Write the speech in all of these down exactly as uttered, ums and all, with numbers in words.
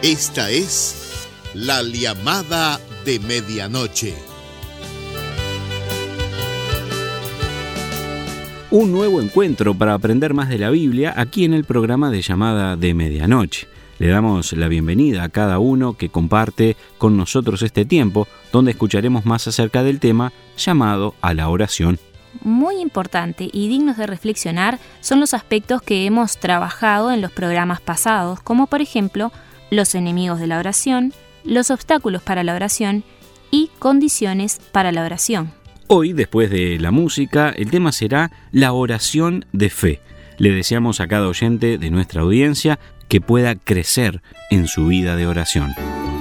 Esta es la llamada de medianoche. Un nuevo encuentro para aprender más de la Biblia aquí en el programa de Llamada de Medianoche. Le damos la bienvenida a cada uno que comparte con nosotros este tiempo, donde escucharemos más acerca del tema llamado a la oración. Muy importante y dignos de reflexionar son los aspectos que hemos trabajado en los programas pasados, como por ejemplo, los enemigos de la oración, los obstáculos para la oración y condiciones para la oración. Hoy, después de la música, el tema será la oración de fe. Le deseamos a cada oyente de nuestra audiencia que pueda crecer en su vida de oración.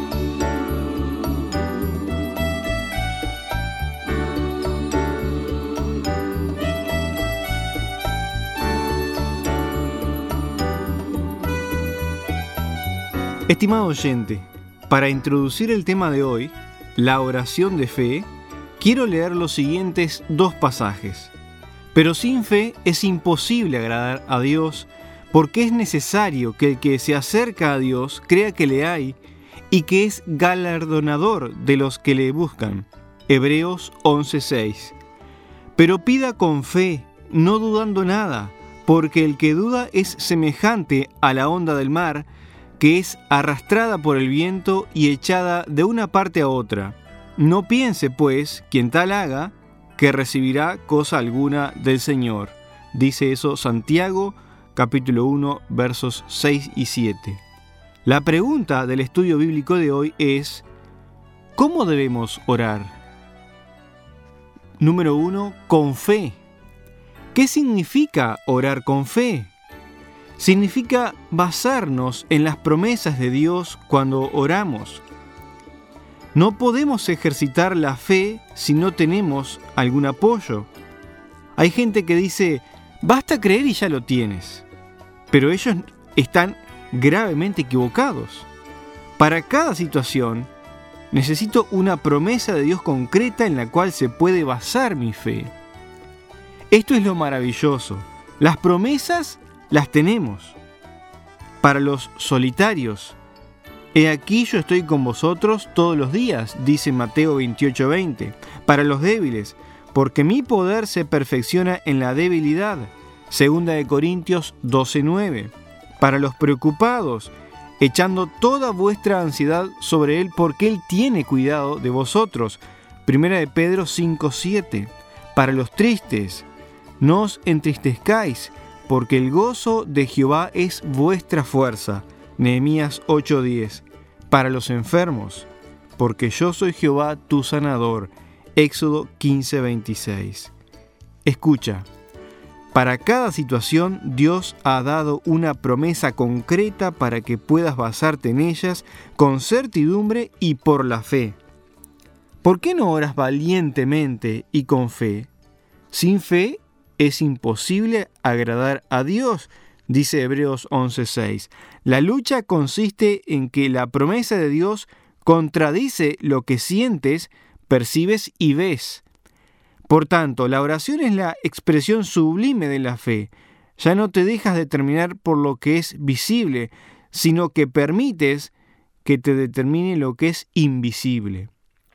Estimado oyente, para introducir el tema de hoy, la oración de fe, quiero leer los siguientes dos pasajes. Pero sin fe es imposible agradar a Dios, porque es necesario que el que se acerca a Dios crea que le hay y que es galardonador de los que le buscan. Hebreos once seis. Pero pida con fe, no dudando nada, porque el que duda es semejante a la onda del mar, que es arrastrada por el viento y echada de una parte a otra. No piense, pues, quien tal haga, que recibirá cosa alguna del Señor. Dice eso Santiago, capítulo uno, versos seis y siete. La pregunta del estudio bíblico de hoy es: ¿cómo debemos orar? Número uno, con fe. ¿Qué significa orar con fe? Significa basarnos en las promesas de Dios cuando oramos. No podemos ejercitar la fe si no tenemos algún apoyo. Hay gente que dice, basta creer y ya lo tienes. Pero ellos están gravemente equivocados. Para cada situación, necesito una promesa de Dios concreta en la cual se puede basar mi fe. Esto es lo maravilloso. Las promesas las tenemos. Para los solitarios, he aquí yo estoy con vosotros todos los días, dice Mateo veintiocho veinte. Para los débiles, porque mi poder se perfecciona en la debilidad, segunda de Corintios doce nueve. Para los preocupados, echando toda vuestra ansiedad sobre Él, porque Él tiene cuidado de vosotros, primera de Pedro cinco siete. Para los tristes, no os entristezcáis, porque el gozo de Jehová es vuestra fuerza. Nehemías ocho diez. Para los enfermos, porque yo soy Jehová tu sanador. Éxodo quince veintiséis. Escucha, para cada situación Dios ha dado una promesa concreta para que puedas basarte en ellas con certidumbre y por la fe. ¿Por qué no oras valientemente y con fe? Sin fe es imposible agradar a Dios, dice Hebreos once seis. La lucha consiste en que la promesa de Dios contradice lo que sientes, percibes y ves. Por tanto, la oración es la expresión sublime de la fe. Ya no te dejas determinar por lo que es visible, sino que permites que te determine lo que es invisible.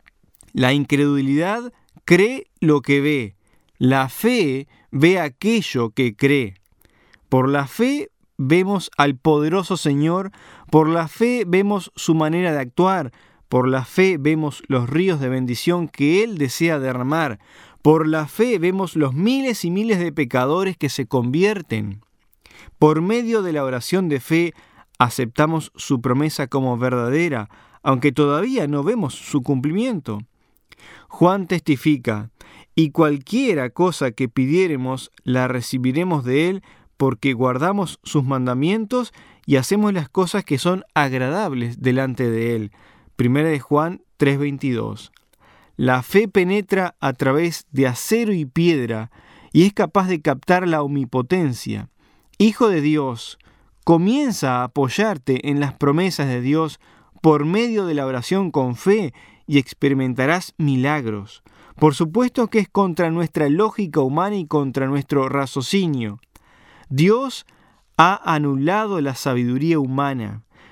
La incredulidad cree lo que ve. La fe ve aquello que cree. Por la fe vemos al poderoso Señor, por la fe vemos su manera de actuar, por la fe vemos los ríos de bendición que Él desea derramar, por la fe vemos los miles y miles de pecadores que se convierten. Por medio de la oración de fe aceptamos su promesa como verdadera, aunque todavía no vemos su cumplimiento. Juan testifica, y cualquiera cosa que pidiéremos la recibiremos de Él, porque guardamos sus mandamientos y hacemos las cosas que son agradables delante de Él. Primera de Juan tres veintidós. La fe penetra a través de acero y piedra y es capaz de captar la omnipotencia. Hijo de Dios, comienza a apoyarte en las promesas de Dios por medio de la oración con fe y experimentarás milagros. Por supuesto que es contra nuestra lógica humana y contra nuestro raciocinio. Dios ha anulado la sabiduría humana.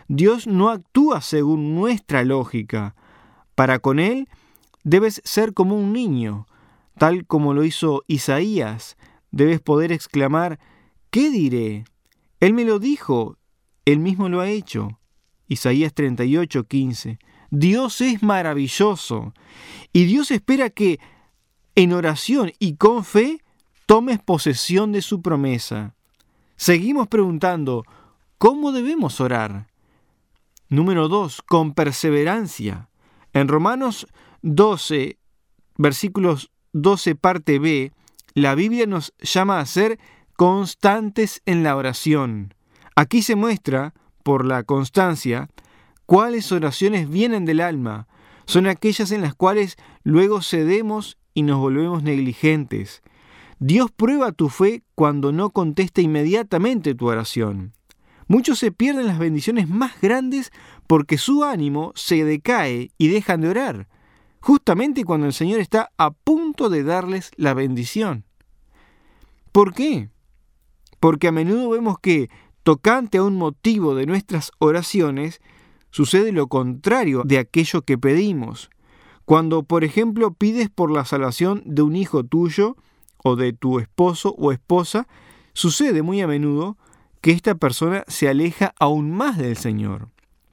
Dios no actúa según nuestra lógica. Para con Él debes ser como un niño, tal como lo hizo Isaías. Debes poder exclamar: ¿qué diré? Él me lo dijo, Él mismo lo ha hecho. Isaías treinta y ocho, quince. Dios es maravilloso y Dios espera que en oración y con fe tomes posesión de su promesa. Seguimos preguntando, ¿cómo debemos orar? Número dos, con perseverancia. En Romanos doce, versículos doce, parte B, la Biblia nos llama a ser constantes en la oración. Aquí se muestra, por la constancia, cuáles oraciones vienen del alma. Son aquellas en las cuales luego cedemos y nos volvemos negligentes. Dios prueba tu fe cuando no contesta inmediatamente tu oración. Muchos se pierden las bendiciones más grandes porque su ánimo se decae y dejan de orar, justamente cuando el Señor está a punto de darles la bendición. ¿Por qué? Porque a menudo vemos que, tocante a un motivo de nuestras oraciones, sucede lo contrario de aquello que pedimos. Cuando, por ejemplo, pides por la salvación de un hijo tuyo o de tu esposo o esposa, sucede muy a menudo que esta persona se aleja aún más del Señor.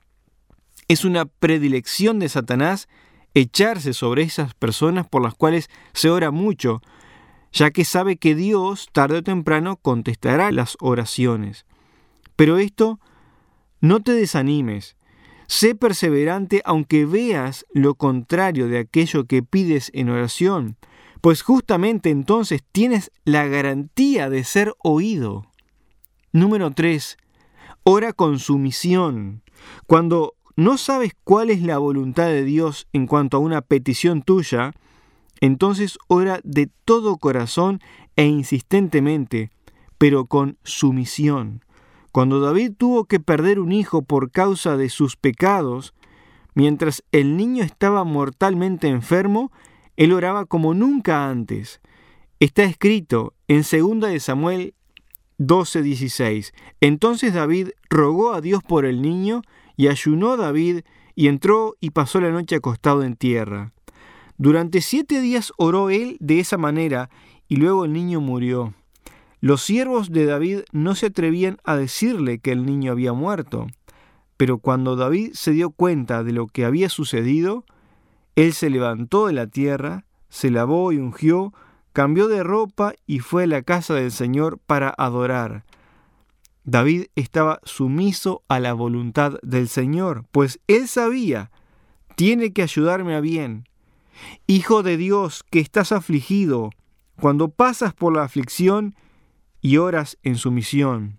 Es una predilección de Satanás echarse sobre esas personas por las cuales se ora mucho, ya que sabe que Dios, tarde o temprano, contestará las oraciones. Pero esto, no te desanimes. Sé perseverante aunque veas lo contrario de aquello que pides en oración, pues justamente entonces tienes la garantía de ser oído. Número tres. Ora con sumisión. Cuando no sabes cuál es la voluntad de Dios en cuanto a una petición tuya, entonces ora de todo corazón e insistentemente, pero con sumisión. Cuando David tuvo que perder un hijo por causa de sus pecados, mientras el niño estaba mortalmente enfermo, él oraba como nunca antes. Está escrito en segunda de Samuel doce, dieciséis. Entonces David rogó a Dios por el niño, y ayunó David, y entró y pasó la noche acostado en tierra. Durante siete días oró él de esa manera, y luego el niño murió. Los siervos de David no se atrevían a decirle que el niño había muerto, pero cuando David se dio cuenta de lo que había sucedido, él se levantó de la tierra, se lavó y ungió, cambió de ropa y fue a la casa del Señor para adorar. David estaba sumiso a la voluntad del Señor, pues él sabía, tiene que ayudarme a bien. Hijo de Dios, que estás afligido, cuando pasas por la aflicción y oras en sumisión.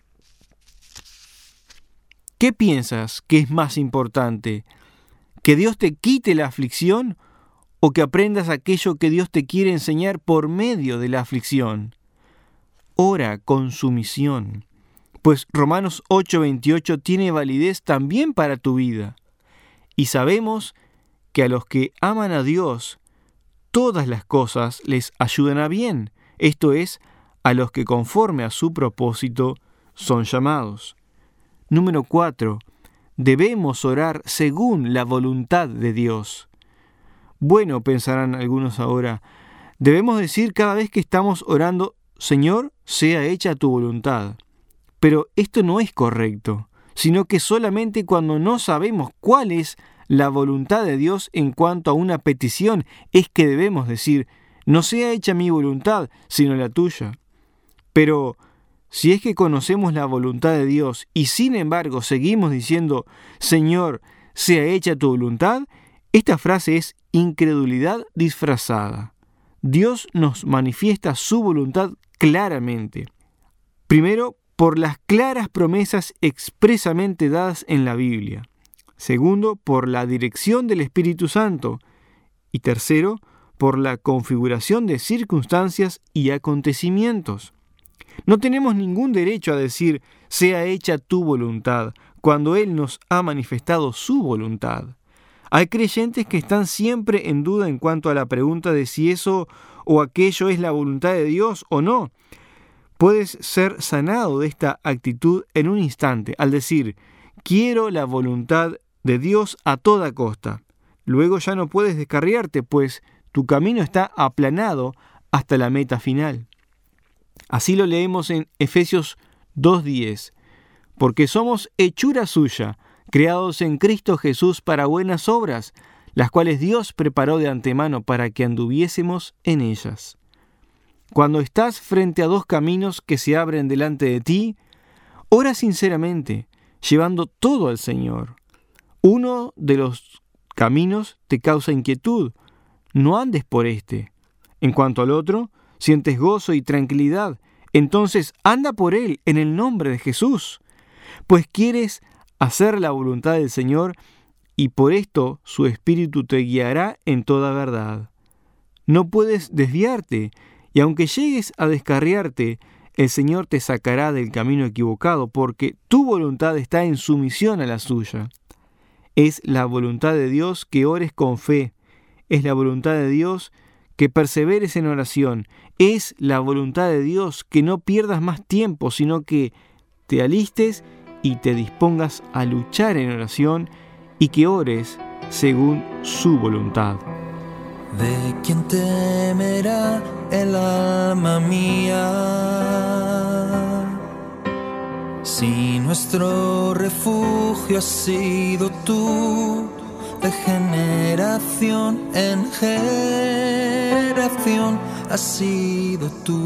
¿Qué piensas que es más importante? ¿Que Dios te quite la aflicción o que aprendas aquello que Dios te quiere enseñar por medio de la aflicción? Ora con sumisión, pues Romanos ocho veintiocho tiene validez también para tu vida. Y sabemos que a los que aman a Dios, todas las cosas les ayudan a bien, esto es, a los que conforme a su propósito son llamados. Número cuatro. Debemos orar según la voluntad de Dios. Bueno, pensarán algunos ahora, debemos decir cada vez que estamos orando, Señor, sea hecha tu voluntad. Pero esto no es correcto, sino que solamente cuando no sabemos cuál es la voluntad de Dios en cuanto a una petición es que debemos decir, no sea hecha mi voluntad, sino la tuya. Pero si es que conocemos la voluntad de Dios y sin embargo seguimos diciendo, Señor, sea hecha tu voluntad, esta frase es incredulidad disfrazada. Dios nos manifiesta su voluntad claramente. Primero, por las claras promesas expresamente dadas en la Biblia. Segundo, por la dirección del Espíritu Santo. Y tercero, por la configuración de circunstancias y acontecimientos. No tenemos ningún derecho a decir, sea hecha tu voluntad, cuando Él nos ha manifestado su voluntad. Hay creyentes que están siempre en duda en cuanto a la pregunta de si eso o aquello es la voluntad de Dios o no. Puedes ser sanado de esta actitud en un instante al decir, quiero la voluntad de Dios a toda costa. Luego ya no puedes descarriarte, pues tu camino está aplanado hasta la meta final. Así lo leemos en Efesios dos diez. Porque somos hechura suya, creados en Cristo Jesús para buenas obras, las cuales Dios preparó de antemano para que anduviésemos en ellas. Cuando estás frente a dos caminos que se abren delante de ti, ora sinceramente, llevando todo al Señor. Uno de los caminos te causa inquietud, no andes por este. En cuanto al otro, sientes gozo y tranquilidad, entonces anda por él en el nombre de Jesús, pues quieres hacer la voluntad del Señor y por esto su Espíritu te guiará en toda verdad. No puedes desviarte, y aunque llegues a descarriarte, el Señor te sacará del camino equivocado, porque tu voluntad está en sumisión a la suya. Es la voluntad de Dios que ores con fe, es la voluntad de Dios que perseveres en oración, es la voluntad de Dios que no pierdas más tiempo, sino que te alistes y te dispongas a luchar en oración y que ores según su voluntad. ¿De quién temerá el alma mía? Si nuestro refugio has sido tú, de generación en generación has sido tú.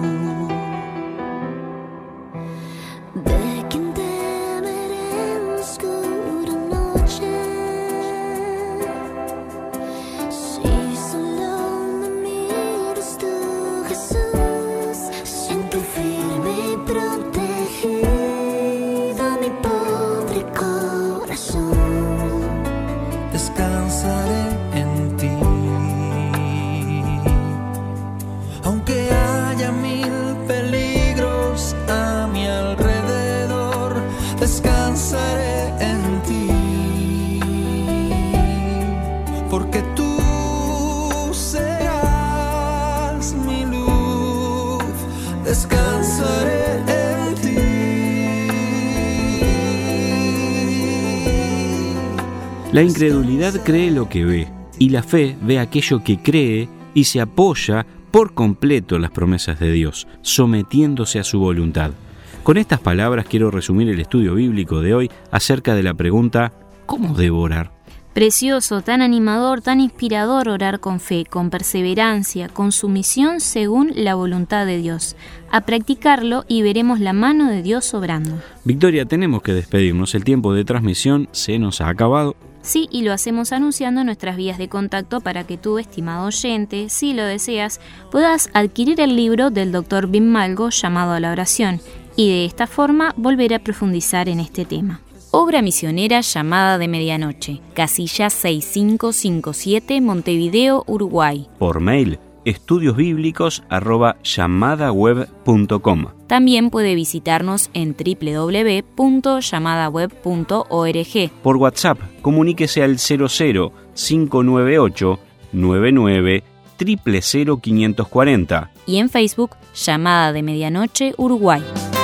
La incredulidad cree lo que ve, y la fe ve aquello que cree y se apoya por completo en las promesas de Dios, sometiéndose a su voluntad. Con estas palabras quiero resumir el estudio bíblico de hoy acerca de la pregunta ¿cómo debo orar? Precioso, tan animador, tan inspirador orar con fe, con perseverancia, con sumisión según la voluntad de Dios. A practicarlo y veremos la mano de Dios obrando. Victoria, tenemos que despedirnos. El tiempo de transmisión se nos ha acabado. Sí, y lo hacemos anunciando nuestras vías de contacto para que tú, estimado oyente, si lo deseas, puedas adquirir el libro del doctor Bim Malgo llamado a la oración y de esta forma volver a profundizar en este tema. Obra misionera Llamada de Medianoche, casilla seis cinco cinco siete, Montevideo, Uruguay. Por mail, estudiosbíblicos arroba llamadaweb punto com. También puede visitarnos en doble u doble u doble u punto llamadaweb punto org. Por WhatsApp, comuníquese al cero cero cinco nueve ocho nueve nueve cero cero cero cinco cuatro cero. Y en Facebook, Llamada de Medianoche, Uruguay.